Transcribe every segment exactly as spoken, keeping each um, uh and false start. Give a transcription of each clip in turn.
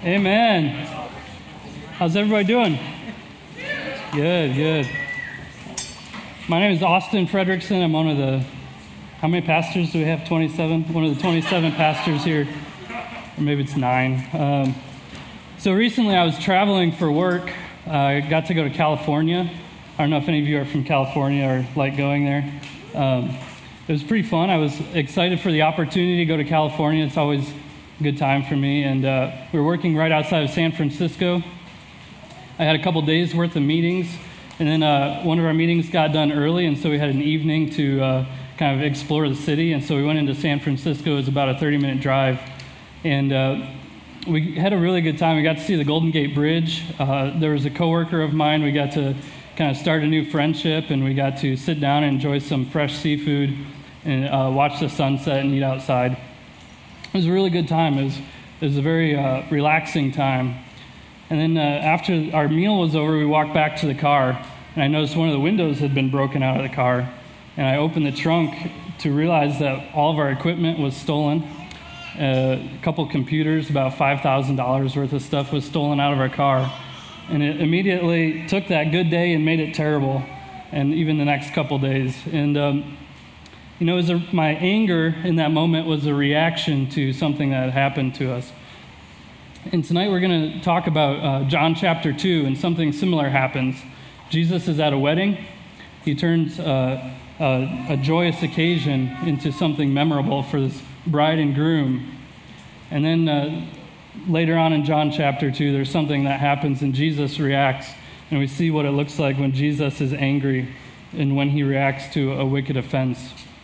Amen. How's everybody doing? Good, good. My name is Austin Fredrickson. I'm one of the, how many pastors do we have? twenty-seven? One of the twenty-seven pastors here. Or maybe it's nine. Um, so recently I was traveling for work. Uh, I got to go to California. I don't know if any of you are from California or like going there. Um, it was pretty fun. I was excited for the opportunity to go to California. It's always a good time for me. And uh, we were working right outside of San Francisco. I had a couple days worth of meetings. And then uh, one of our meetings got done early, and so we had an evening to uh, kind of explore the city. And so we went into San Francisco. It was about a thirty-minute drive. And uh, we had a really good time. We got to see the Golden Gate Bridge. Uh, there was a coworker of mine. We got to kind of start a new friendship, and we got to sit down and enjoy some fresh seafood and uh, watch the sunset and eat outside. It was a really good time. It was, it was a very uh, relaxing time. And then uh, after our meal was over, we walked back to the car, and I noticed one of the windows had been broken out of the car. And I opened the trunk to realize that all of our equipment was stolen. Uh, a couple computers, about five thousand dollars worth of stuff was stolen out of our car. And it immediately took that good day and made it terrible, and even the next couple days. And, um, you know, it was a, my anger in that moment was a reaction to something that had happened to us. And tonight we're going to talk about uh, John chapter two, and something similar happens. Jesus is at a wedding. He turns uh, a, a joyous occasion into something memorable for this bride and groom. And then uh, later on in John chapter two, there's something that happens, and Jesus reacts. And we see what it looks like when Jesus is angry and when he reacts to a wicked offense.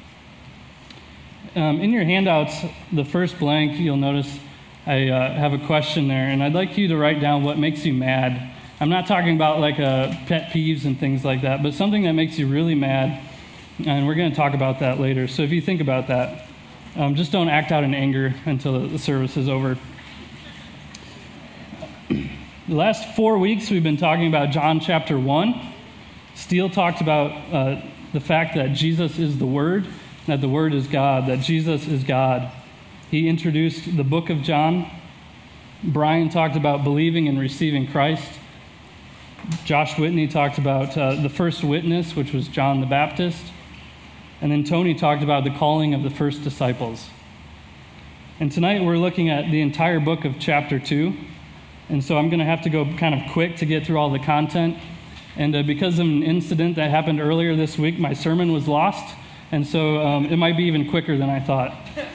Um, in your handouts, the first blank, you'll notice I uh, have a question there, and I'd like you to write down what makes you mad. I'm not talking about like uh, pet peeves and things like that, but something that makes you really mad, and we're going to talk about that later. So if you think about that, um, just don't act out in anger until the service is over. The last four weeks we've been talking about John chapter one. Steele talked about uh, the fact that Jesus is the Word, that the Word is God, that Jesus is God. He introduced the book of John. Brian talked about believing and receiving Christ. Josh Whitney talked about uh, the first witness, which was John the Baptist. And then Tony talked about the calling of the first disciples. And tonight we're looking at the entire book of chapter two. And so I'm going to have to go kind of quick to get through all the content. And uh, because of an incident that happened earlier this week, my sermon was lost. And so um, it might be even quicker than I thought.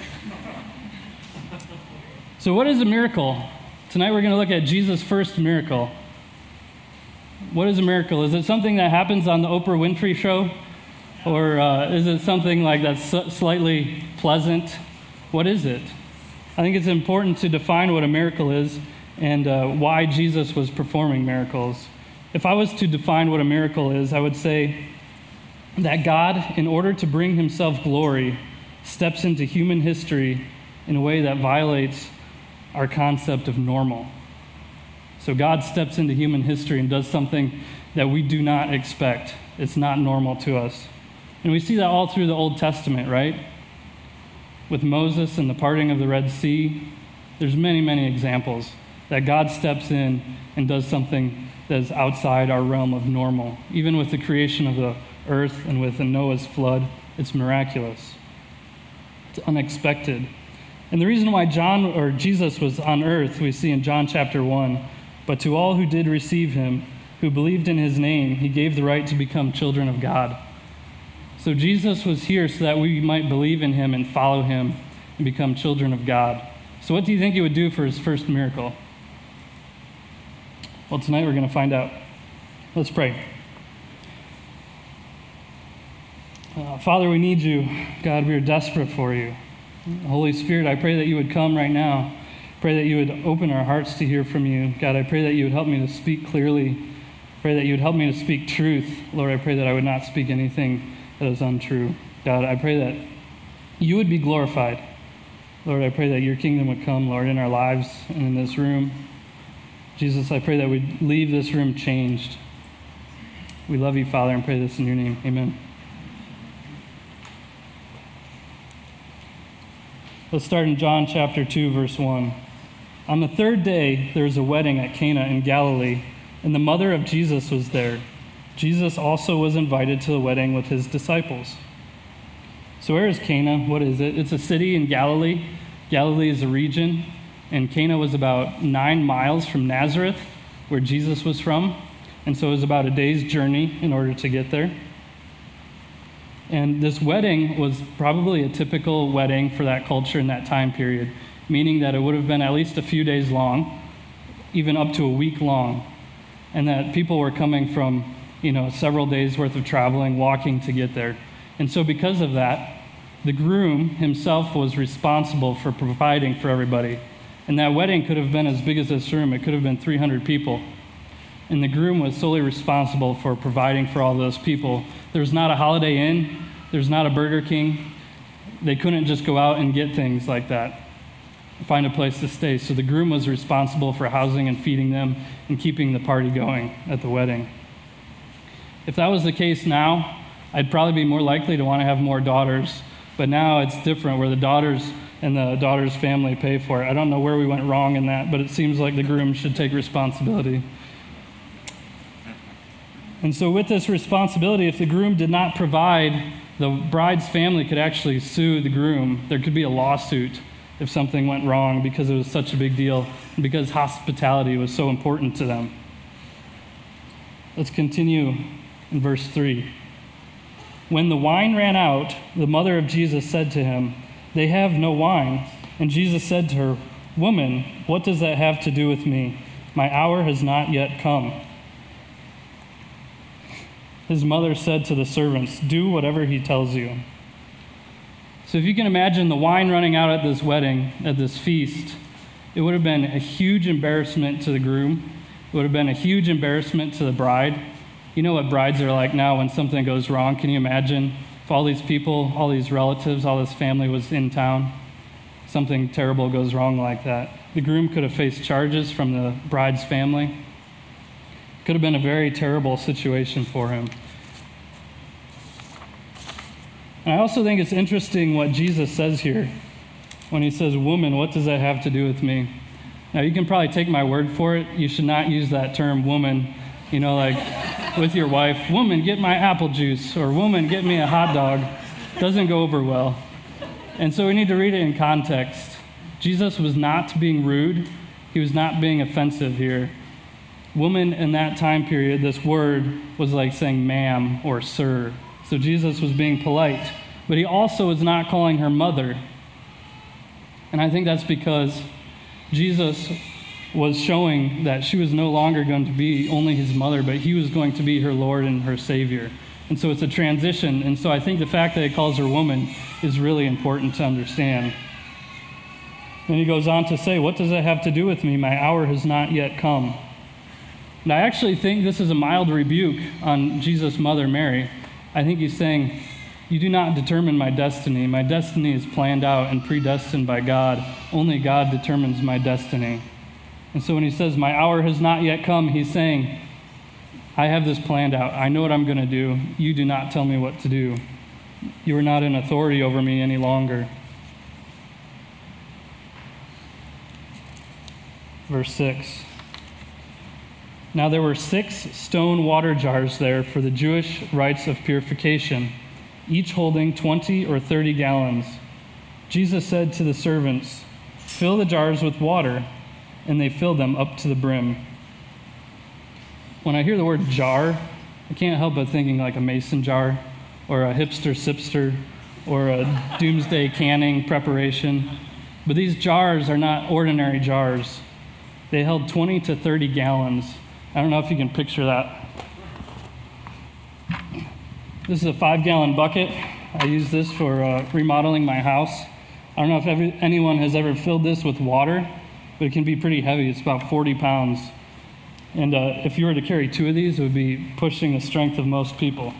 So what is a miracle? Tonight we're going to look at Jesus' first miracle. What is a miracle? Is it something that happens on the Oprah Winfrey Show? Or uh, is it something like that's slightly pleasant? What is it? I think it's important to define what a miracle is and uh, why Jesus was performing miracles. If I was to define what a miracle is, I would say that God, in order to bring himself glory, steps into human history in a way that violates our concept of normal. So God steps into human history and does something that we do not expect. It's not normal to us. And we see that all through the Old Testament, right? With Moses and the parting of the Red Sea, there's many, many examples that God steps in and does something that is outside our realm of normal. Even with the creation of the earth and with the Noah's flood, it's miraculous. It's unexpected. And the reason why John or Jesus was on earth, we see in John chapter one, but to all who did receive him, who believed in his name, he gave the right to become children of God. So Jesus was here so that we might believe in him and follow him and become children of God. So what do you think he would do for his first miracle? Well, tonight we're going to find out. Let's pray. Uh, Father, we need you. God, we are desperate for you. Holy Spirit, I pray that you would come right now. Pray that you would open our hearts to hear from you. God, I pray that you would help me to speak clearly. Pray that you would help me to speak truth. Lord, I pray that I would not speak anything that is untrue. God, I pray that you would be glorified. Lord, I pray that your kingdom would come, Lord, in our lives and in this room. Jesus, I pray that we'd leave this room changed. We love you, Father, and pray this in your name. Amen. Let's start in John chapter two, verse one. On the third day, there was a wedding at Cana in Galilee, and the mother of Jesus was there. Jesus also was invited to the wedding with his disciples. So where is Cana? What is it? It's a city in Galilee. Galilee is a region, and Cana was about nine miles from Nazareth, where Jesus was from. And so it was about a day's journey in order to get there. And this wedding was probably a typical wedding for that culture in that time period, meaning that it would have been at least a few days long, even up to a week long, and that people were coming from, you know, several days worth of traveling, walking to get there. And so because of that, the groom himself was responsible for providing for everybody. And that wedding could have been as big as this room. It could have been three hundred people. And the groom was solely responsible for providing for all those people. There was not a Holiday Inn. There's not a Burger King. They couldn't just go out and get things like that, find a place to stay. So the groom was responsible for housing and feeding them and keeping the party going at the wedding. If that was the case now, I'd probably be more likely to want to have more daughters. But now it's different, where the daughters and the daughter's family pay for it. I don't know where we went wrong in that, but it seems like the groom should take responsibility. And so with this responsibility, if the groom did not provide, the bride's family could actually sue the groom. There could be a lawsuit if something went wrong because it was such a big deal and because hospitality was so important to them. Let's continue in verse three. When the wine ran out, the mother of Jesus said to him, "They have no wine." And Jesus said to her, "Woman, what does that have to do with me? My hour has not yet come." His mother said to the servants, "Do whatever he tells you." So if you can imagine the wine running out at this wedding, at this feast, it would have been a huge embarrassment to the groom. It would have been a huge embarrassment to the bride. You know what brides are like now when something goes wrong. Can you imagine if all these people, all these relatives, all this family was in town? Something terrible goes wrong like that. The groom could have faced charges from the bride's family. Could have been a very terrible situation for him. And I also think it's interesting what Jesus says here when he says, "Woman, what does that have to do with me?" Now, you can probably take my word for it. You should not use that term, woman, you know, like with your wife. "Woman, get my apple juice," or "Woman, get me a hot dog." Doesn't go over well. And so we need to read it in context. Jesus was not being rude. He was not being offensive here. Woman in that time period, this word was like saying ma'am or sir. So Jesus was being polite, but he also was not calling her mother. And I think that's because Jesus was showing that she was no longer going to be only his mother, but he was going to be her Lord and her Savior. And so it's a transition. And so I think the fact that he calls her woman is really important to understand. Then he goes on to say, "What does that have to do with me? My hour has not yet come." And I actually think this is a mild rebuke on Jesus' mother, Mary. I think he's saying, "You do not determine my destiny. My destiny is planned out and predestined by God. Only God determines my destiny." And so when he says, "My hour has not yet come," he's saying, I have this planned out. I know what I'm going to do. You do not tell me what to do. You are not in authority over me any longer. Verse six. Now there were six stone water jars there for the Jewish rites of purification, each holding twenty or thirty gallons. Jesus said to the servants, "Fill the jars with water," and they filled them up to the brim. When I hear the word jar, I can't help but thinking like a mason jar, or a hipster sipster, or a doomsday canning preparation. But these jars are not ordinary jars. They held twenty to thirty gallons. I don't know if you can picture that. This is a five-gallon bucket. I use this for uh, remodeling my house. I don't know if every, anyone has ever filled this with water, but it can be pretty heavy. It's about forty pounds. And uh, if you were to carry two of these, it would be pushing the strength of most people.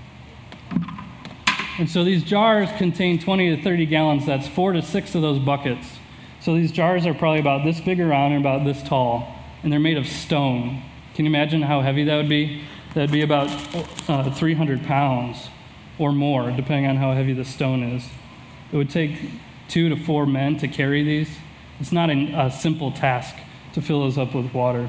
And so these jars contain twenty to thirty gallons. That's four to six of those buckets. So these jars are probably about this big around and about this tall, and they're made of stone. Can you imagine how heavy that would be? That would be about uh, three hundred pounds or more, depending on how heavy the stone is. It would take two to four men to carry these. It's not a, a simple task to fill those up with water.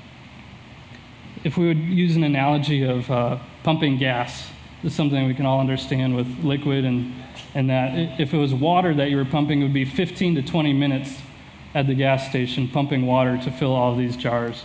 If we would use an analogy of uh, pumping gas, this is something we can all understand with liquid and, and that. If it was water that you were pumping, it would be fifteen to twenty minutes at the gas station pumping water to fill all of these jars.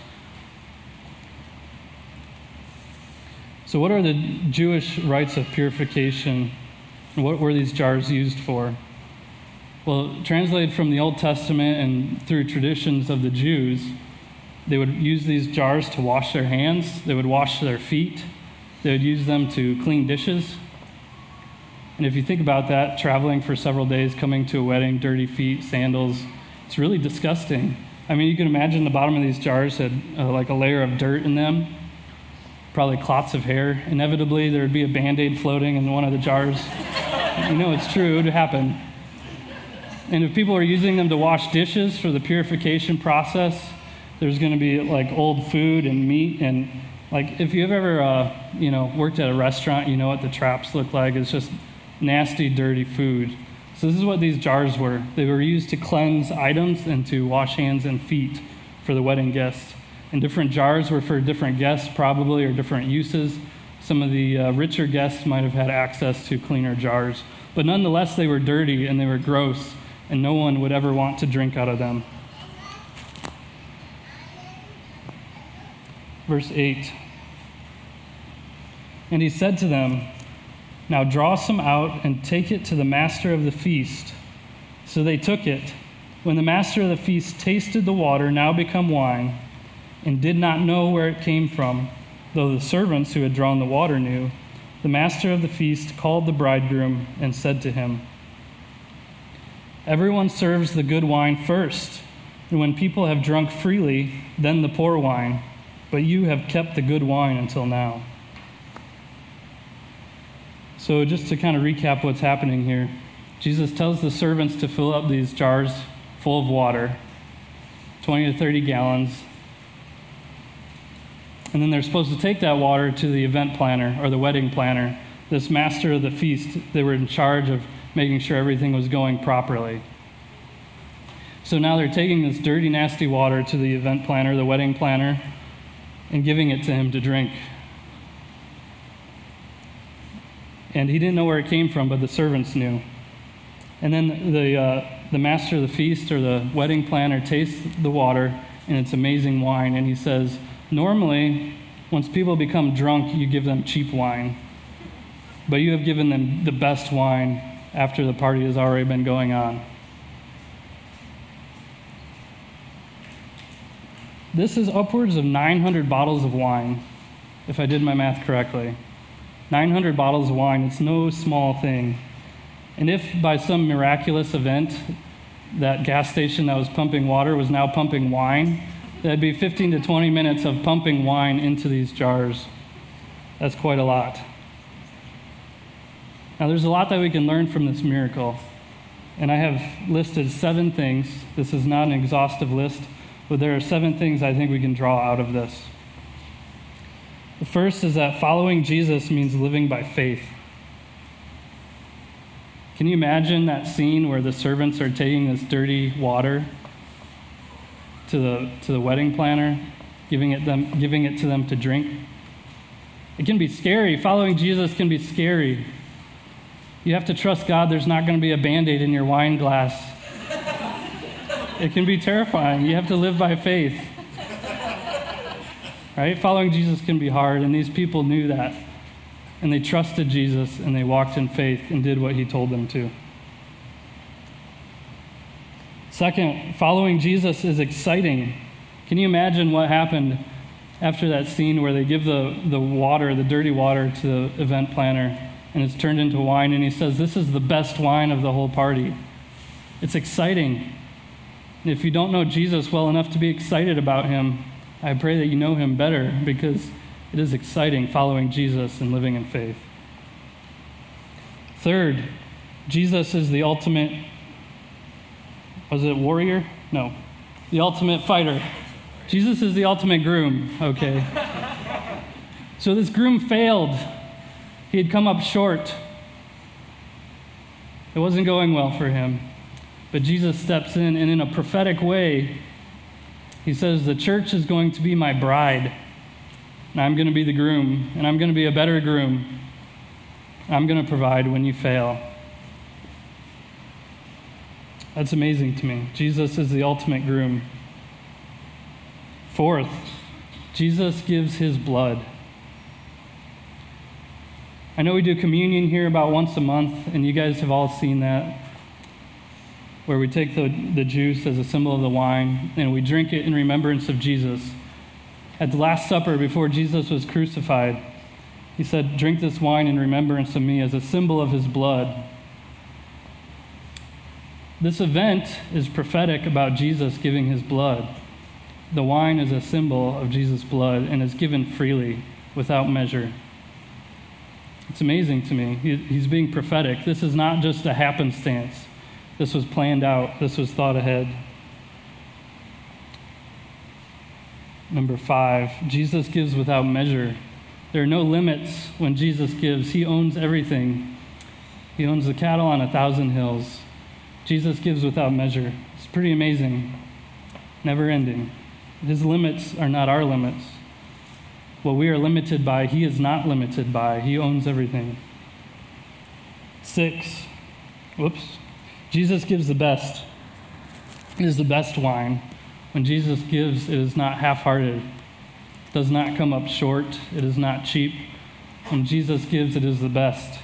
So what are the Jewish rites of purification, and what were these jars used for? Well, translated from the Old Testament and through traditions of the Jews, they would use these jars to wash their hands, they would wash their feet, they would use them to clean dishes. And if you think about that, traveling for several days, coming to a wedding, dirty feet, sandals, it's really disgusting. I mean, you can imagine the bottom of these jars had uh, like a layer of dirt in them, probably clots of hair. Inevitably, there would be a Band-Aid floating in one of the jars. You know it's true, it would happen. And if people are using them to wash dishes for the purification process, there's going to be like old food and meat. And like if you've ever, uh, you know, worked at a restaurant, you know what the traps look like. It's just nasty, dirty food. So this is what these jars were. They were used to cleanse items and to wash hands and feet for the wedding guests. And different jars were for different guests probably, or different uses. Some of the uh, richer guests might have had access to cleaner jars. But nonetheless, they were dirty and they were gross, and no one would ever want to drink out of them. Verse eight. And he said to them, "Now draw some out and take it to the master of the feast." So they took it. When the master of the feast tasted the water, now become wine, and did not know where it came from, though the servants who had drawn the water knew, the master of the feast called the bridegroom and said to him, "Everyone serves the good wine first, and when people have drunk freely, then the poor wine, but you have kept the good wine until now." So just to kind of recap what's happening here, Jesus tells the servants to fill up these jars full of water, twenty to thirty gallons, and then they're supposed to take that water to the event planner or the wedding planner, this master of the feast. They were in charge of making sure everything was going properly. So now they're taking this dirty, nasty water to the event planner, the wedding planner, and giving it to him to drink. And he didn't know where it came from, but the servants knew. And then the uh, the master of the feast or the wedding planner tastes the water, and it's amazing wine. And he says, normally, once people become drunk, you give them cheap wine. But you have given them the best wine after the party has already been going on. This is upwards of nine hundred bottles of wine, if I did my math correctly. nine hundred bottles of wine, it's no small thing. And if by some miraculous event that gas station that was pumping water was now pumping wine, that'd be fifteen to twenty minutes of pumping wine into these jars. That's quite a lot. Now there's a lot that we can learn from this miracle. And I have listed seven things. This is not an exhaustive list, but there are seven things I think we can draw out of this. The first is that following Jesus means living by faith. Can you imagine that scene where the servants are taking this dirty water to the to the wedding planner, giving it them giving it to them to drink? It can be scary. Following Jesus can be scary. You have to trust God there's not going to be a Band-Aid in your wine glass. It can be terrifying. You have to live by faith. Right? Following Jesus can be hard, and these people knew that. And they trusted Jesus, and they walked in faith and did what he told them to. Second, following Jesus is exciting. Can you imagine what happened after that scene where they give the, the water, the dirty water, to the event planner, and it's turned into wine, and he says, "This is the best wine of the whole party." It's exciting. And if you don't know Jesus well enough to be excited about him, I pray that you know him better, because it is exciting following Jesus and living in faith. Third, Jesus is the ultimate, was it warrior? No. The ultimate fighter. Jesus is the ultimate groom, okay. So this groom failed. He had come up short. It wasn't going well for him. But Jesus steps in, and in a prophetic way, he says, the church is going to be my bride, and I'm going to be the groom, and I'm going to be a better groom. I'm going to provide when you fail. That's amazing to me. Jesus is the ultimate groom. Fourth, Jesus gives his blood. I know we do communion here about once a month, and you guys have all seen that, where we take the, the juice as a symbol of the wine, and we drink it in remembrance of Jesus. At the Last Supper, before Jesus was crucified, he said, drink this wine in remembrance of me as a symbol of his blood. This event is prophetic about Jesus giving his blood. The wine is a symbol of Jesus' blood and is given freely, without measure. It's amazing to me. He, he's being prophetic. This is not just a happenstance. This was planned out. This was thought ahead. Number five, Jesus gives without measure. There are no limits when Jesus gives. He owns everything. He owns the cattle on a thousand hills. Jesus gives without measure. It's pretty amazing. Never ending. His limits are not our limits. What we are limited by, he is not limited by. He owns everything. Six, whoops. Jesus gives the best. It is the best wine. When Jesus gives, it is not half-hearted. It does not come up short. It is not cheap. When Jesus gives, it is the best.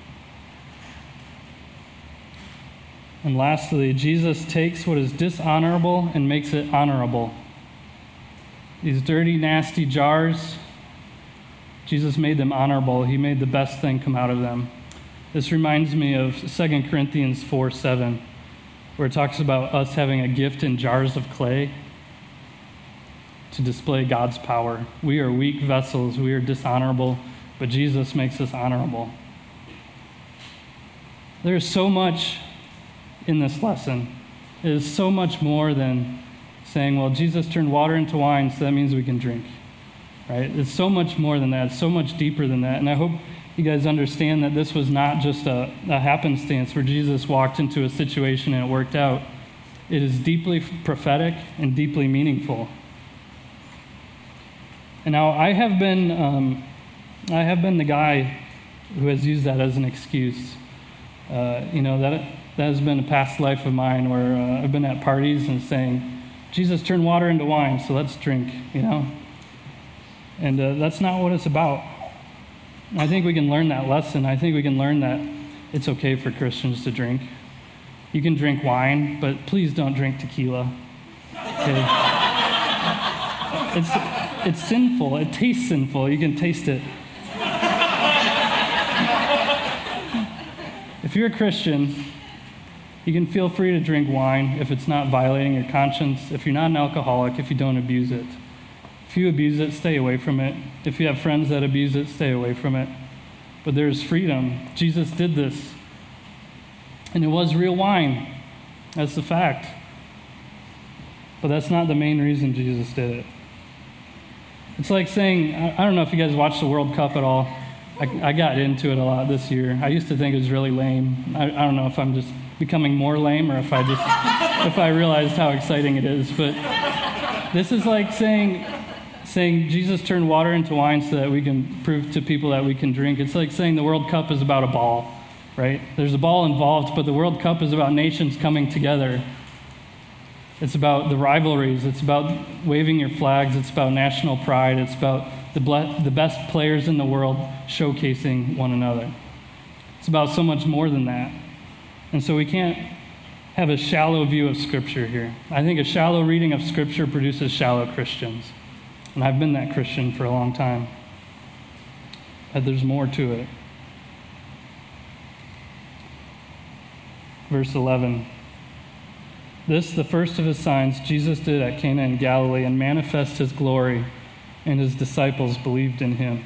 And lastly, Jesus takes what is dishonorable and makes it honorable. These dirty, nasty jars, Jesus made them honorable. He made the best thing come out of them. This reminds me of Second Corinthians four seven, where it talks about us having a gift in jars of clay to display God's power. We are weak vessels. We are dishonorable, but Jesus makes us honorable. There is so much in this lesson. It is so much more than saying, well, Jesus turned water into wine, so that means we can drink, right? It's so much more than that. It's so much deeper than that. And I hope you guys understand that this was not just a, a happenstance where Jesus walked into a situation and it worked out. It is deeply prophetic and deeply meaningful. And now I have been, um, I have been the guy who has used that as an excuse. Uh, you know, that that has been a past life of mine where uh, I've been at parties and saying, Jesus turned water into wine, so let's drink, you know? And uh, that's not what it's about. I think we can learn that lesson. I think we can learn that it's okay for Christians to drink. You can drink wine, but please don't drink tequila. Okay? It's, it's sinful. It tastes sinful. You can taste it. If you're a Christian, you can feel free to drink wine if it's not violating your conscience, if you're not an alcoholic, if you don't abuse it. If you abuse it, stay away from it. If you have friends that abuse it, stay away from it. But there's freedom. Jesus did this. And it was real wine. That's the fact. But that's not the main reason Jesus did it. It's like saying, I don't know if you guys watch the World Cup at all. I, I got into it a lot this year. I used to think it was really lame. I, I don't know if I'm just becoming more lame or if I just, if I realized how exciting it is. But this is like saying, saying Jesus turned water into wine so that we can prove to people that we can drink. It's like saying the World Cup is about a ball, right? There's a ball involved, but the World Cup is about nations coming together. It's about the rivalries. It's about waving your flags. It's about national pride. It's about the, ble- the best players in the world showcasing one another. It's about so much more than that. And so we can't have a shallow view of Scripture here. I think a shallow reading of Scripture produces shallow Christians. And I've been that Christian for a long time. But there's more to it. Verse eleven. This, the first of his signs, Jesus did at Cana in Galilee and manifest his glory, and his disciples believed in him.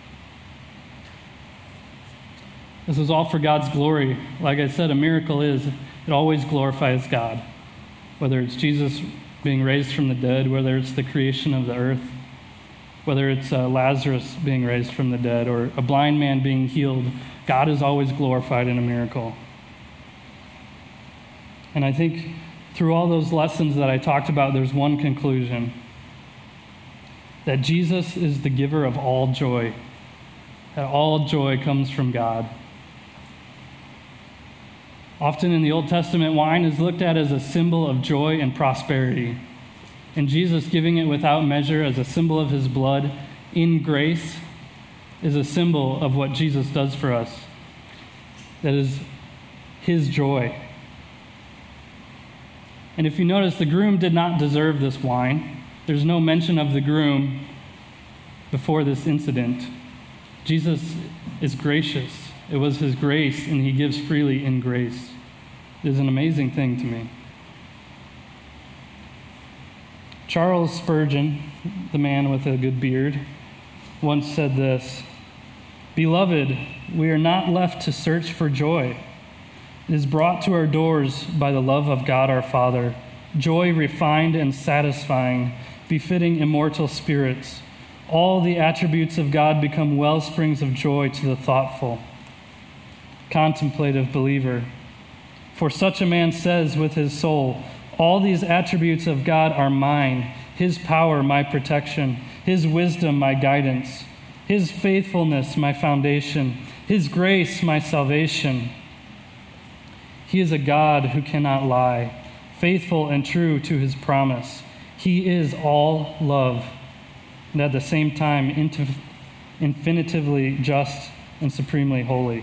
This is all for God's glory. Like I said, a miracle is, it always glorifies God. Whether it's Jesus being raised from the dead, whether it's the creation of the earth, whether it's uh, Lazarus being raised from the dead, or a blind man being healed, God is always glorified in a miracle. And I think through all those lessons that I talked about, there's one conclusion: that Jesus is the giver of all joy, that all joy comes from God. Often in the Old Testament, wine is looked at as a symbol of joy and prosperity. And Jesus giving it without measure as a symbol of his blood in grace is a symbol of what Jesus does for us. That is his joy. And if you notice, the groom did not deserve this wine. There's no mention of the groom before this incident. Jesus is gracious. It was his grace, and he gives freely in grace. It is an amazing thing to me. Charles Spurgeon, the man with a good beard, once said this: "Beloved, we are not left to search for joy. It is brought to our doors by the love of God our Father, joy refined and satisfying, befitting immortal spirits. All the attributes of God become well springs of joy to the thoughtful, contemplative believer. For such a man says with his soul, all these attributes of God are mine, his power my protection, his wisdom my guidance, his faithfulness my foundation, his grace my salvation. He is a God who cannot lie, faithful and true to his promise. He is all love, and at the same time infinitively just and supremely holy."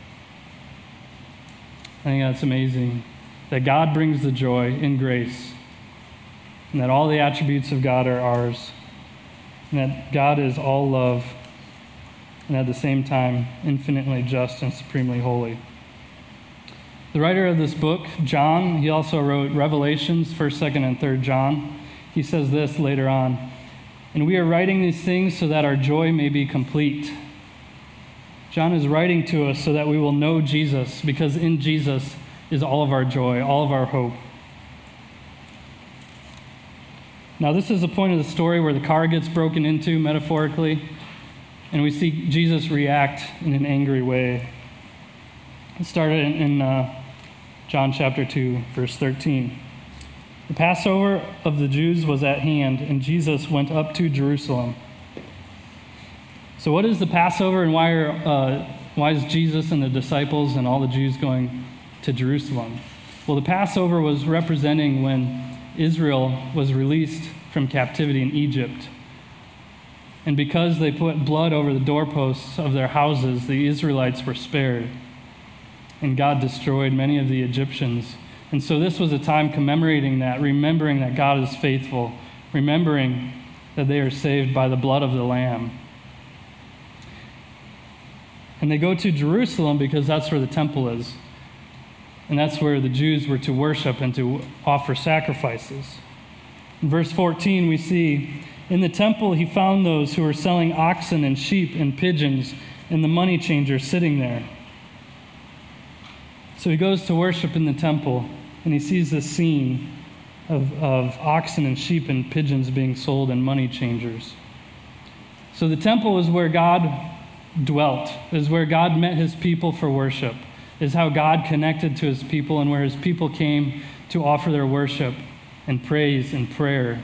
I think that's amazing, that God brings the joy in grace, and that all the attributes of God are ours, and that God is all love, and at the same time infinitely just and supremely holy. The writer of this book, John, he also wrote Revelations, first, second, and third John. He says this later on: "And we are writing these things so that our joy may be complete." John is writing to us so that we will know Jesus, because in Jesus is all of our joy, all of our hope. Now, this is the point of the story where the car gets broken into, metaphorically, and we see Jesus react in an angry way. It started in, in uh, John chapter two, verse thirteen. "The Passover of the Jews was at hand, and Jesus went up to Jerusalem." So what is the Passover, and why are uh, why is Jesus and the disciples and all the Jews going to Jerusalem? Well, the Passover was representing when Israel was released from captivity in Egypt. And because they put blood over the doorposts of their houses, the Israelites were spared. And God destroyed many of the Egyptians. And so this was a time commemorating that, remembering that God is faithful, remembering that they are saved by the blood of the Lamb. And they go to Jerusalem because that's where the temple is. And that's where the Jews were to worship and to offer sacrifices. In verse fourteen, we see, "In the temple he found those who were selling oxen and sheep and pigeons, and the money changers sitting there." So he goes to worship in the temple, and he sees this scene of, of oxen and sheep and pigeons being sold and money changers. So the temple is where God dwelt, is where God met his people for worship, is how God connected to his people, and where his people came to offer their worship and praise and prayer.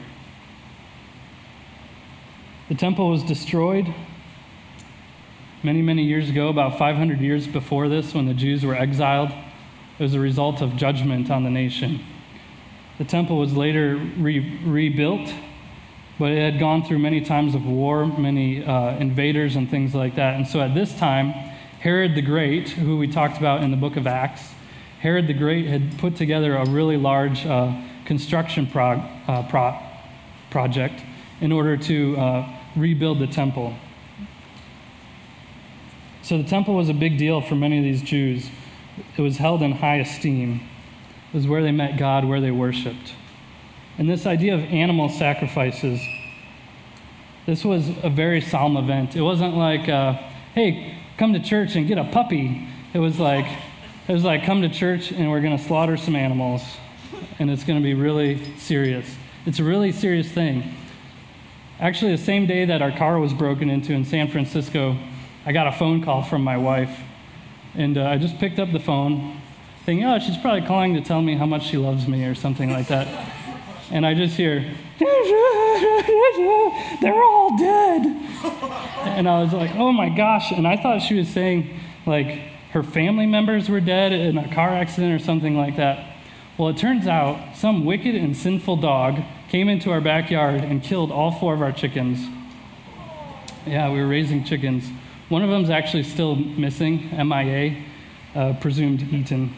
The temple was destroyed many, many years ago, about five hundred years before this, when the Jews were exiled. It was a result of judgment on the nation. The temple was later re- rebuilt, but it had gone through many times of war, many uh, invaders and things like that. And so at this time, Herod the Great, who we talked about in the book of Acts, Herod the Great had put together a really large uh, construction prog- uh, pro- project in order to uh, rebuild the temple. So the temple was a big deal for many of these Jews. It was held in high esteem. It was where they met God, where they worshiped. And this idea of animal sacrifices, this was a very solemn event. It wasn't like, uh, hey, come to church and get a puppy. It was like, it was like, come to church and we're going to slaughter some animals, and it's going to be really serious. It's a really serious thing. Actually, the same day that our car was broken into in San Francisco, I got a phone call from my wife, and uh, I just picked up the phone, thinking, oh, she's probably calling to tell me how much she loves me or something like that. And I just hear, they're all dead. And I was like, oh my gosh. And I thought she was saying, like, her family members were dead in a car accident or something like that. Well, it turns out some wicked and sinful dog came into our backyard and killed all four of our chickens. Yeah, we were raising chickens. One of them's actually still missing, M I A, uh, presumed eaten.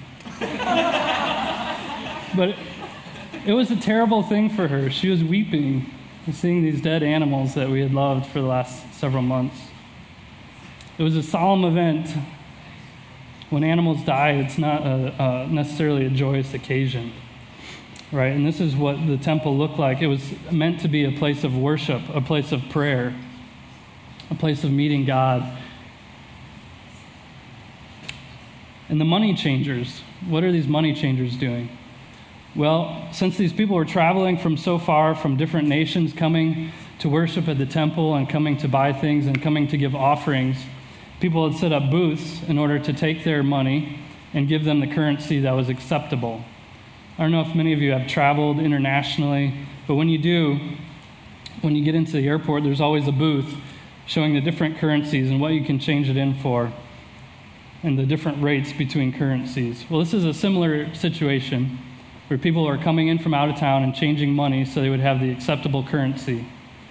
But it, it was a terrible thing for her. She was weeping, seeing these dead animals that we had loved for the last several months. It was a solemn event. When animals die, it's not a, uh, necessarily a joyous occasion, right? And this is what the temple looked like. It was meant to be a place of worship, a place of prayer, a place of meeting God. And the money changers, what are these money changers doing? Well, since these people were traveling from so far, from different nations, coming to worship at the temple and coming to buy things and coming to give offerings, people had set up booths in order to take their money and give them the currency that was acceptable. I don't know if many of you have traveled internationally, but when you do, when you get into the airport, there's always a booth showing the different currencies and what you can change it in for and the different rates between currencies. Well, this is a similar situation where people are coming in from out of town and changing money so they would have the acceptable currency.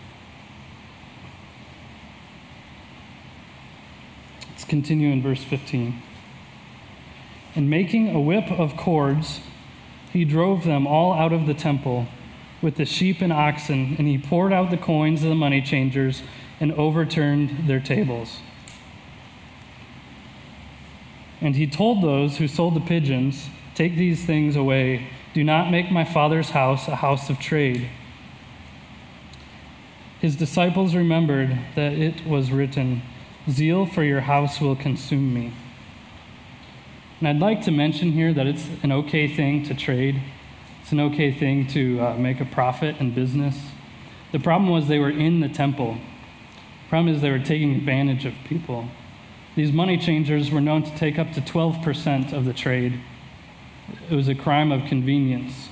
Let's continue in verse fifteen. And making a whip of cords, he drove them all out of the temple with the sheep and oxen, and he poured out the coins of the money changers and overturned their tables. And he told those who sold the pigeons, take these things away. Do not make my Father's house a house of trade. His disciples remembered that it was written, zeal for your house will consume me. And I'd like to mention here that it's an okay thing to trade. It's an okay thing to uh, make a profit in business. The problem was they were in the temple. The problem is they were taking advantage of people. These money changers were known to take up to twelve percent of the trade. It was a crime of convenience.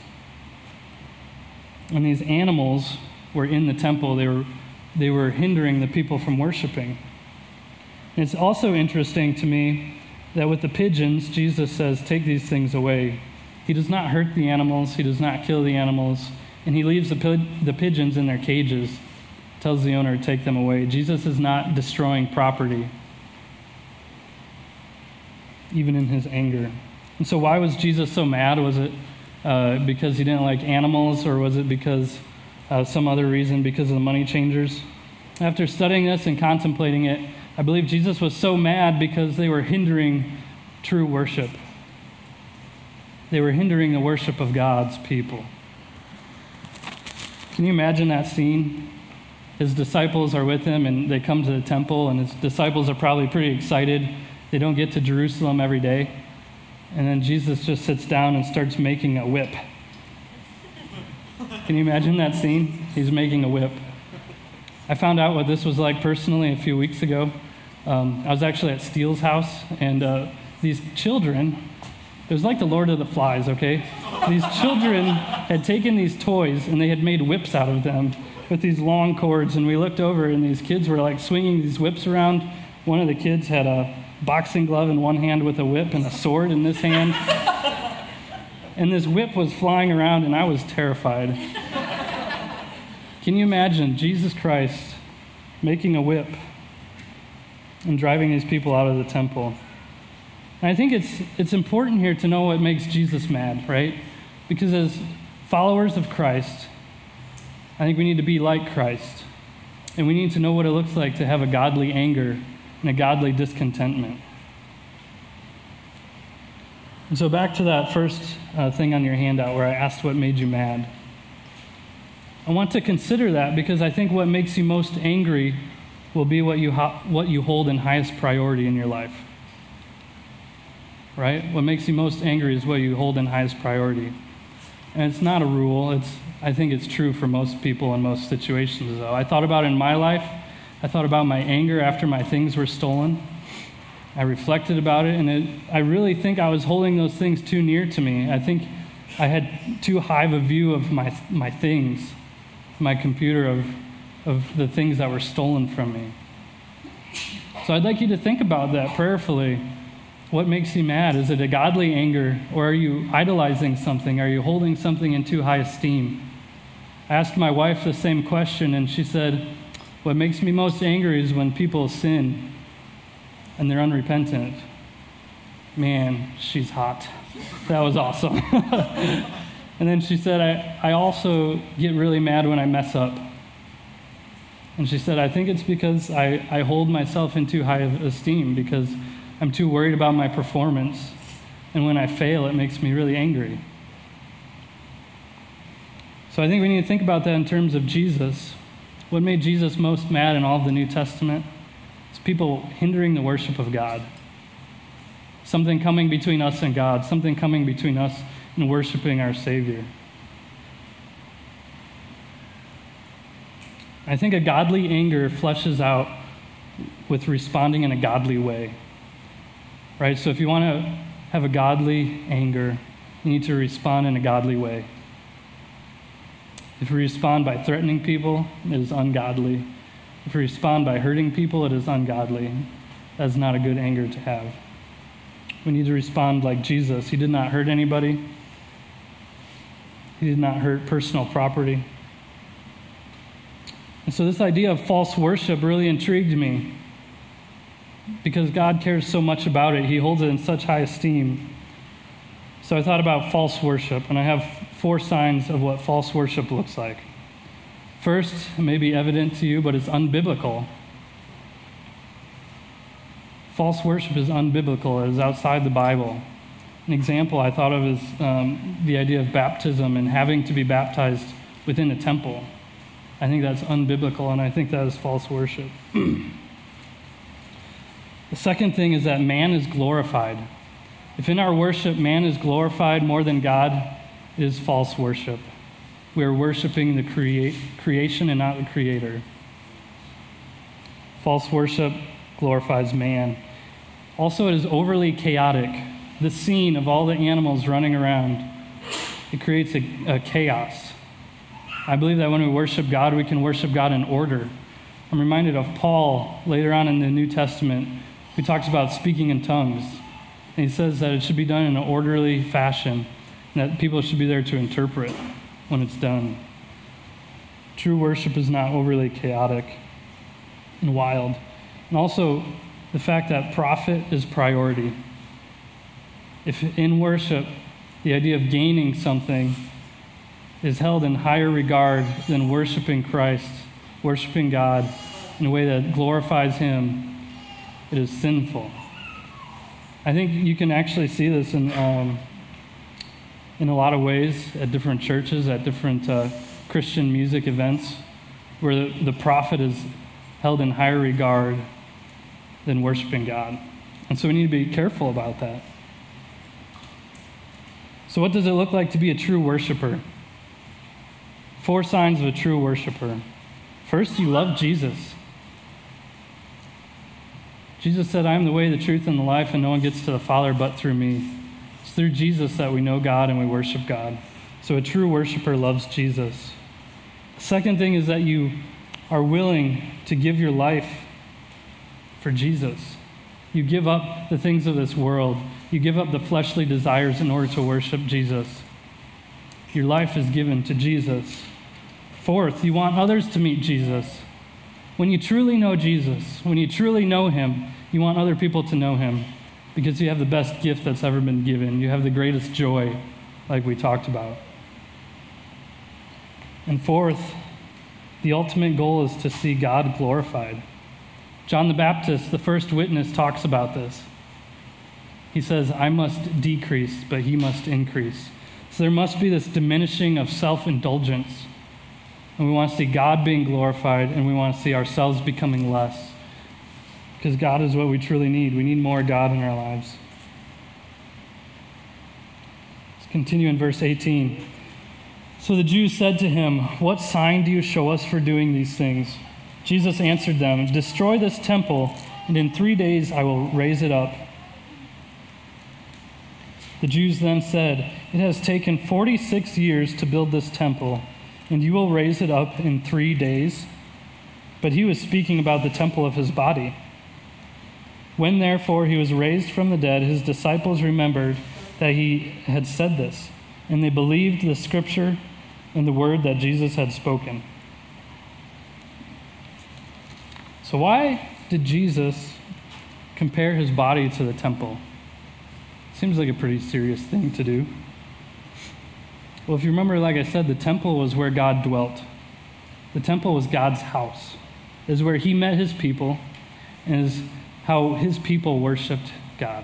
And these animals were in the temple. They were, they were hindering the people from worshiping. And it's also interesting to me that with the pigeons, Jesus says, take these things away. He does not hurt the animals. He does not kill the animals. And he leaves the, pi- the pigeons in their cages, tells the owner to take them away. Jesus is not destroying property, even in his anger. And so why was Jesus so mad? Was it uh, because he didn't like animals, or was it because uh, some other reason, because of the money changers? After studying this and contemplating it, I believe Jesus was so mad because they were hindering true worship. They were hindering the worship of God's people. Can you imagine that scene? His disciples are with him, and they come to the temple, and his disciples are probably pretty excited. They don't get to Jerusalem every day. And then Jesus just sits down and starts making a whip. Can you imagine that scene? He's making a whip. I found out what this was like personally a few weeks ago. Um, I was actually at Steele's house, and uh, these children, it was like the Lord of the Flies, okay? These children had taken these toys, and they had made whips out of them with these long cords, and we looked over, and these kids were like swinging these whips around. One of the kids had a boxing glove in one hand with a whip and a sword in this hand. And this whip was flying around, and I was terrified. Can you imagine Jesus Christ making a whip and driving these people out of the temple? And I think it's it's important here to know what makes Jesus mad, right? Because as followers of Christ, I think we need to be like Christ. And we need to know what it looks like to have a godly anger and a godly discontentment. And so back to that first uh, thing on your handout where I asked what made you mad. I want to consider that because I think what makes you most angry will be what you ho- what you hold in highest priority in your life. Right? What makes you most angry is what you hold in highest priority. And it's not a rule. It's I think it's true for most people in most situations, though. I thought about in my life, I thought about my anger after my things were stolen. I reflected about it, and it, I really think I was holding those things too near to me. I think I had too high of a view of my my things, my computer, of, of the things that were stolen from me. So I'd like you to think about that prayerfully. What makes you mad? Is it a godly anger, or are you idolizing something? Are you holding something in too high esteem? I asked my wife the same question, and she said, what makes me most angry is when people sin and they're unrepentant. Man, she's hot. That was awesome. And then she said, I, I also get really mad when I mess up. And she said, I think it's because I, I hold myself in too high of esteem, because I'm too worried about my performance. And when I fail, it makes me really angry. So I think we need to think about that in terms of Jesus. What made Jesus most mad in all of the New Testament? It's people hindering the worship of God. Something coming between us and God, something coming between us and worshiping our Savior. I think a godly anger fleshes out with responding in a godly way. Right? So if you want to have a godly anger, you need to respond in a godly way. If you respond by threatening people, it is ungodly. If you respond by hurting people, it is ungodly. That's not a good anger to have. We need to respond like Jesus. He did not hurt anybody. He did not hurt personal property. And so this idea of false worship really intrigued me, because God cares so much about it. He holds it in such high esteem. So I thought about false worship, and I have four signs of what false worship looks like. First, it may be evident to you, but it's unbiblical. False worship is unbiblical. It is outside the Bible. An example I thought of is um, the idea of baptism and having to be baptized within a temple. I think that's unbiblical, and I think that is false worship. The second thing is that man is glorified. If in our worship man is glorified more than God, it is false worship. We are worshiping the crea- creation and not the Creator. False worship glorifies man. Also, it is overly chaotic. The scene of all the animals running around, it creates a, a chaos. I believe that when we worship God, we can worship God in order. I'm reminded of Paul later on in the New Testament, who talks about speaking in tongues. And he says that it should be done in an orderly fashion, and that people should be there to interpret when it's done. True worship is not overly chaotic and wild. And also, the fact that profit is priority. If in worship, the idea of gaining something is held in higher regard than worshiping Christ, worshiping God in a way that glorifies Him, it is sinful. I think you can actually see this in um, in a lot of ways at different churches, at different uh, Christian music events, where the, the prophet is held in higher regard than worshiping God. And so we need to be careful about that. So what does it look like to be a true worshiper? Four signs of a true worshiper. First, you love Jesus. Jesus said, I am the way, the truth, and the life, and no one gets to the Father but through me. It's through Jesus that we know God and we worship God. So a true worshiper loves Jesus. The second thing is that you are willing to give your life for Jesus. You give up the things of this world. You give up the fleshly desires in order to worship Jesus. Your life is given to Jesus. Fourth, you want others to meet Jesus. When you truly know Jesus, when you truly know Him, you want other people to know Him, because you have the best gift that's ever been given. You have the greatest joy, like we talked about. And fourth, the ultimate goal is to see God glorified. John the Baptist, the first witness, talks about this. He says, I must decrease, but He must increase. So there must be this diminishing of self-indulgence. And we want to see God being glorified, and we want to see ourselves becoming less. Because God is what we truly need. We need more God in our lives. Let's continue in verse eighteen. So the Jews said to Him, what sign do you show us for doing these things? Jesus answered them, destroy this temple, and in three days I will raise it up." The Jews then said, "It has taken forty-six years to build this temple, and you will raise it up in three days?" But he was speaking about the temple of his body. When therefore he was raised from the dead, his disciples remembered that he had said this, and they believed the scripture and the word that Jesus had spoken. So why did Jesus compare his body to the temple? Seems like a pretty serious thing to do. Well, if you remember, like I said, the temple was where God dwelt. The temple was God's house. It is where he met his people, and is how his people worshiped God.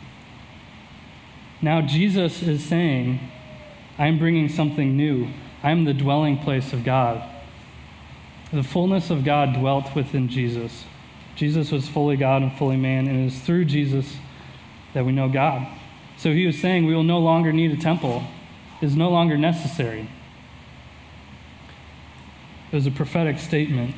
Now Jesus is saying, "I'm bringing something new. I'm the dwelling place of God." The fullness of God dwelt within Jesus. Jesus was fully God and fully man, and it is through Jesus that we know God. So he was saying we will no longer need a temple. It is no longer necessary. It was a prophetic statement.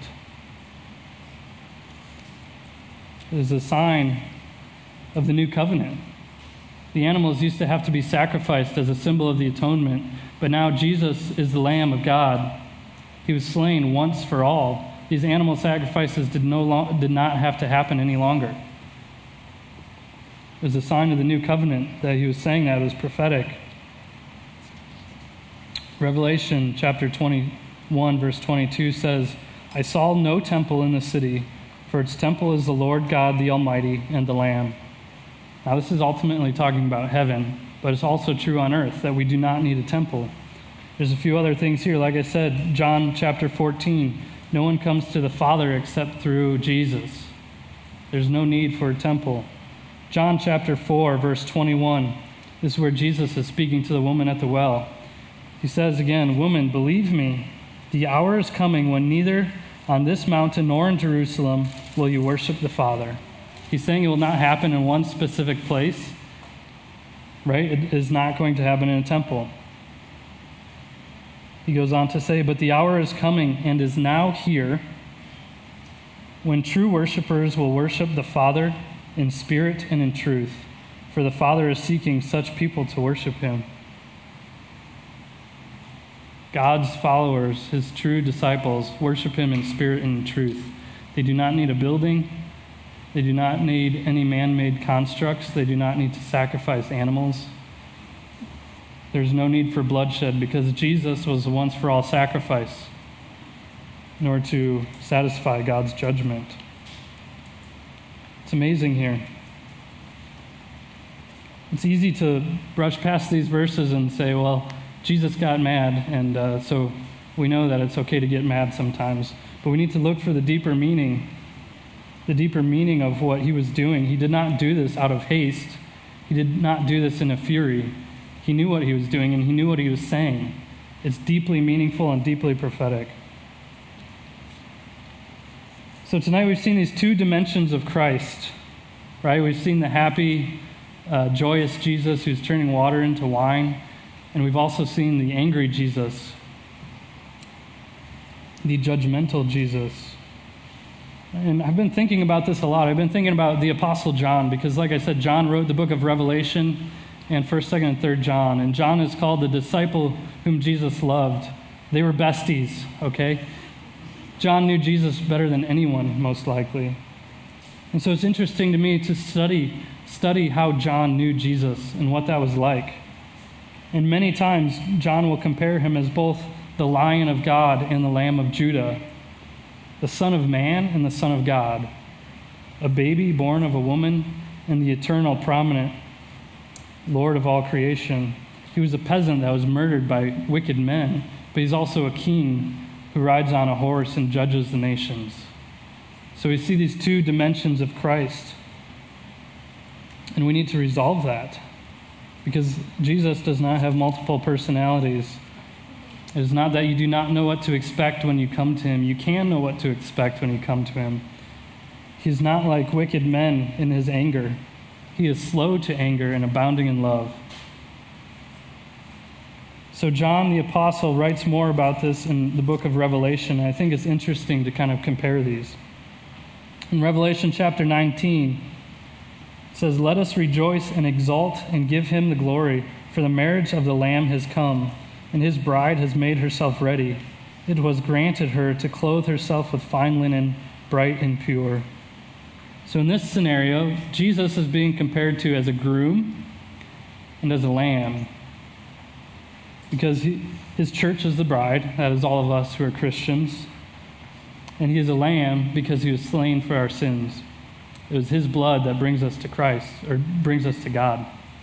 It is a sign of the new covenant. The animals used to have to be sacrificed as a symbol of the atonement, but now Jesus is the Lamb of God. He was slain once for all. These animal sacrifices did, no lo- did not have to happen any longer. It was a sign of the new covenant that he was saying that. It was prophetic. Revelation chapter twenty-one, verse twenty-two says, "I saw no temple in the city, for its temple is the Lord God, the Almighty, and the Lamb." Now, this is ultimately talking about heaven, but it's also true on earth that we do not need a temple. There's a few other things here. Like I said, John chapter fourteen, no one comes to the Father except through Jesus. There's no need for a temple. John chapter four, verse twenty-one, this is where Jesus is speaking to the woman at the well. He says again, "Woman, believe me, the hour is coming when neither on this mountain nor in Jerusalem will you worship the Father." He's saying it will not happen in one specific place, right? It is not going to happen in a temple. He goes on to say, "But the hour is coming and is now here when true worshipers will worship the Father in spirit and in truth, for the Father is seeking such people to worship him." God's followers, his true disciples, worship him in spirit and in truth. They do not need a building. They do not need any man-made constructs. They do not need to sacrifice animals. There's no need for bloodshed because Jesus was a once-for-all sacrifice in order to satisfy God's judgment. It's amazing here. It's easy to brush past these verses and say, well, Jesus got mad, and uh, so we know that it's okay to get mad sometimes. But we need to look for the deeper meaning, the deeper meaning of what he was doing. He did not do this out of haste. He did not do this in a fury. He knew what he was doing, and he knew what he was saying. It's deeply meaningful and deeply prophetic. So tonight we've seen these two dimensions of Christ, right? We've seen the happy, uh, joyous Jesus who's turning water into wine. And we've also seen the angry Jesus, the judgmental Jesus. And I've been thinking about this a lot. I've been thinking about the Apostle John because, like I said, John wrote the book of Revelation and first, second, and third John. And John is called the disciple whom Jesus loved. They were besties, okay? John knew Jesus better than anyone, most likely. And so it's interesting to me to study, study how John knew Jesus and what that was like. And many times, John will compare him as both the Lion of God and the Lamb of Judah, the Son of Man and the Son of God, a baby born of a woman and the eternal, prominent Lord of all creation. He was a peasant that was murdered by wicked men, but he's also a king who rides on a horse and judges the nations. So we see these two dimensions of Christ, and we need to resolve that. Because Jesus does not have multiple personalities. It is not that you do not know what to expect when you come to him. You can know what to expect when you come to him. He's not like wicked men in his anger. He is slow to anger and abounding in love. So John the Apostle writes more about this in the book of Revelation. I think it's interesting to kind of compare these. In Revelation chapter nineteen, it says, "Let us rejoice and exult and give him the glory, for the marriage of the Lamb has come, and his bride has made herself ready. It was granted her to clothe herself with fine linen, bright and pure." So in this scenario, Jesus is being compared to as a groom and as a lamb, because he, his church is the bride, that is all of us who are Christians, and he is a lamb because he was slain for our sins. It was his blood that brings us to Christ, or brings us to God.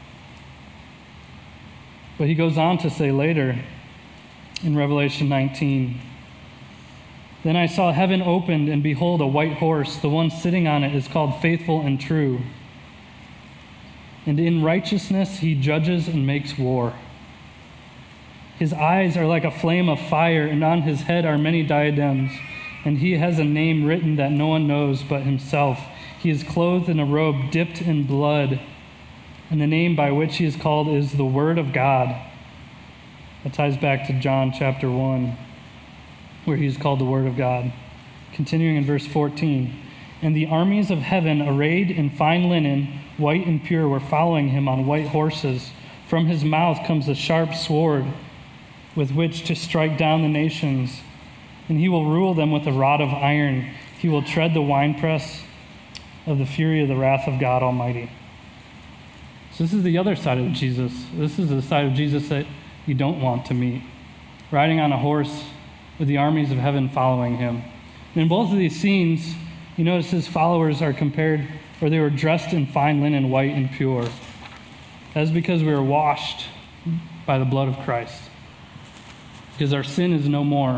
But he goes on to say later in Revelation nineteen, "Then I saw heaven opened, and behold, a white horse. The one sitting on it is called Faithful and True. And in righteousness he judges and makes war. His eyes are like a flame of fire, and on his head are many diadems. And he has a name written that no one knows but himself. He is clothed in a robe dipped in blood, and the name by which he is called is the Word of God." That ties back to John chapter one, where he is called the Word of God. Continuing in verse fourteen, "And the armies of heaven, arrayed in fine linen, white and pure, were following him on white horses. From his mouth comes a sharp sword with which to strike down the nations. And he will rule them with a rod of iron. He will tread the winepress of the fury of the wrath of God Almighty." So this is the other side of Jesus. This is the side of Jesus that you don't want to meet. Riding on a horse with the armies of heaven following him. And in both of these scenes, you notice his followers are compared, or they were dressed in fine linen, white and pure. That is because we were washed by the blood of Christ. Because our sin is no more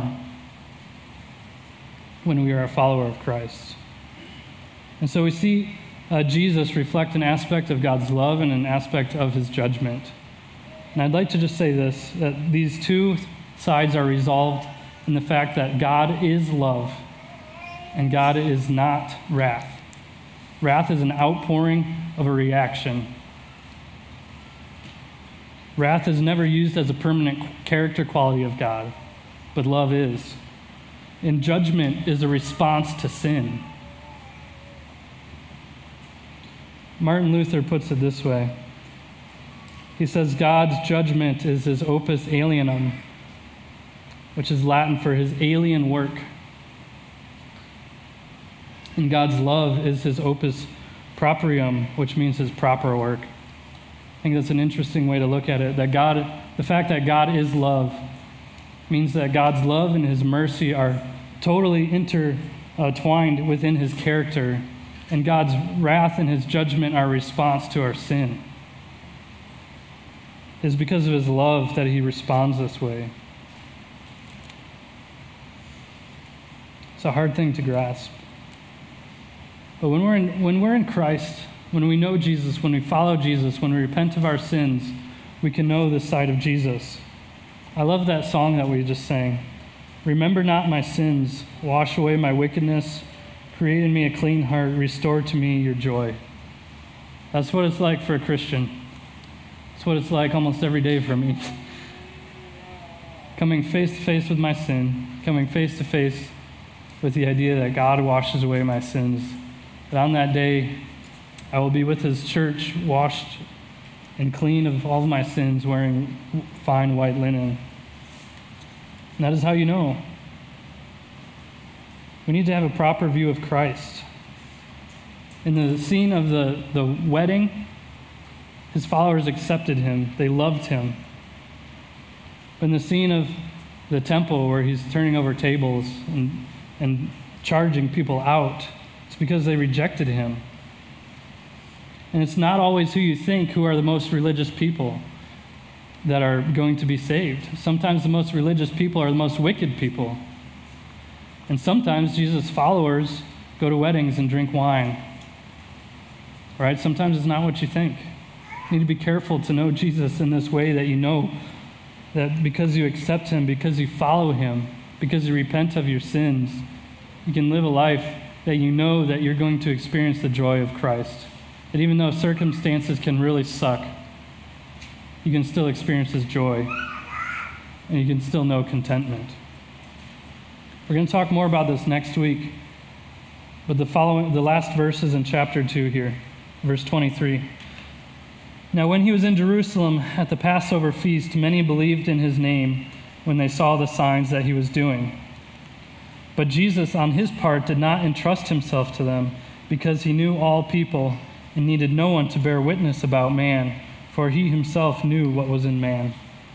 when we are a follower of Christ. And so we see uh, Jesus reflect an aspect of God's love and an aspect of his judgment. And I'd like to just say this, that these two sides are resolved in the fact that God is love and God is not wrath. Wrath is an outpouring of a reaction. Wrath is never used as a permanent character quality of God, but love is. And judgment is a response to sin. Martin Luther puts it this way. He says, God's judgment is his opus alienum, which is Latin for his alien work. And God's love is his opus proprium, which means his proper work. I think that's an interesting way to look at it, that God, the fact that God is love means that God's love and his mercy are totally intertwined within his character, and God's wrath and his judgment are a response to our sin. It is because of his love that he responds this way. It's a hard thing to grasp. But when we're in, when we're in Christ, when we know Jesus, when we follow Jesus, when we repent of our sins, we can know this side of Jesus. I love that song that we just sang. Remember not my sins, wash away my wickedness, create in me a clean heart, restore to me your joy. That's what it's like for a Christian. It's what it's like almost every day for me. Coming face to face with my sin, coming face to face with the idea that God washes away my sins. That on that day, I will be with his church, washed and clean of all of my sins, wearing fine white linen. And that is how you know. We need to have a proper view of Christ. In the scene of the, the wedding, his followers accepted him. They loved him. But in the scene of the temple where he's turning over tables and, and charging people out, it's because they rejected him. And it's not always who you think who are the most religious people that are going to be saved. Sometimes the most religious people are the most wicked people. And sometimes Jesus' followers go to weddings and drink wine. Right? Sometimes it's not what you think. You need to be careful to know Jesus in this way, that you know that because you accept him, because you follow him, because you repent of your sins, you can live a life that you know that you're going to experience the joy of Christ. That even though circumstances can really suck, you can still experience his joy, and you can still know contentment. We're going to talk more about this next week. But the following, the last verses in chapter two here, verse twenty-three. Now when he was in Jerusalem at the Passover feast, many believed in his name when they saw the signs that he was doing. But Jesus, on his part, did not entrust himself to them, because he knew all people and needed no one to bear witness about man, for he himself knew what was in man.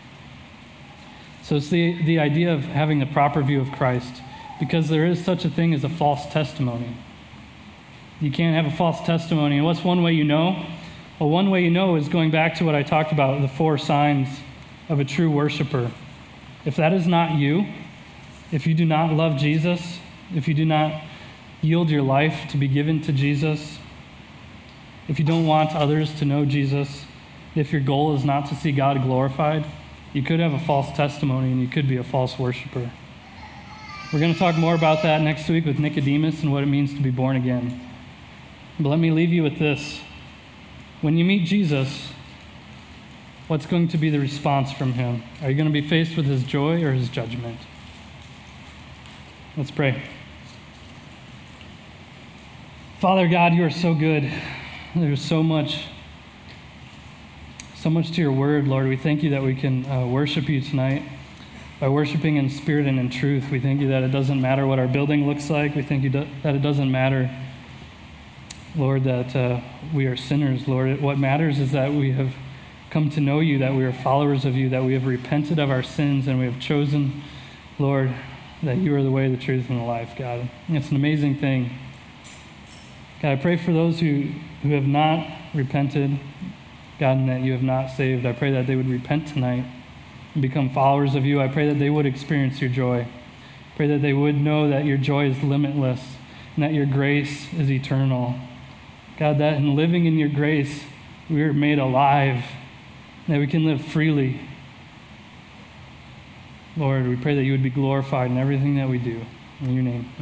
So it's the, the idea of having the proper view of Christ, because there is such a thing as a false testimony. You can't have a false testimony. And what's one way you know? Well, one way you know is going back to what I talked about, the four signs of a true worshiper. If that is not you, if you do not love Jesus, if you do not yield your life to be given to Jesus, if you don't want others to know Jesus, if your goal is not to see God glorified, you could have a false testimony and you could be a false worshiper. We're going to talk more about that next week with Nicodemus and what it means to be born again. But let me leave you with this. When you meet Jesus, what's going to be the response from him? Are you going to be faced with his joy or his judgment? Let's pray. Father God, you are so good. There's so much, so much to your word, Lord. We thank you that we can uh, worship you tonight by worshiping in spirit and in truth. We thank you that it doesn't matter what our building looks like. We thank you that it doesn't matter, Lord, that uh, we are sinners, Lord. What matters is that we have come to know you, that we are followers of you, that we have repented of our sins, and we have chosen, Lord, that you are the way, the truth, and the life, God. And it's an amazing thing. God, I pray for those who, who have not repented, God, and that you have not saved. I pray that they would repent tonight and become followers of you. I pray that they would experience your joy. I pray that they would know that your joy is limitless and that your grace is eternal. God, that in living in your grace, we are made alive, that we can live freely. Lord, we pray that you would be glorified in everything that we do. In your name.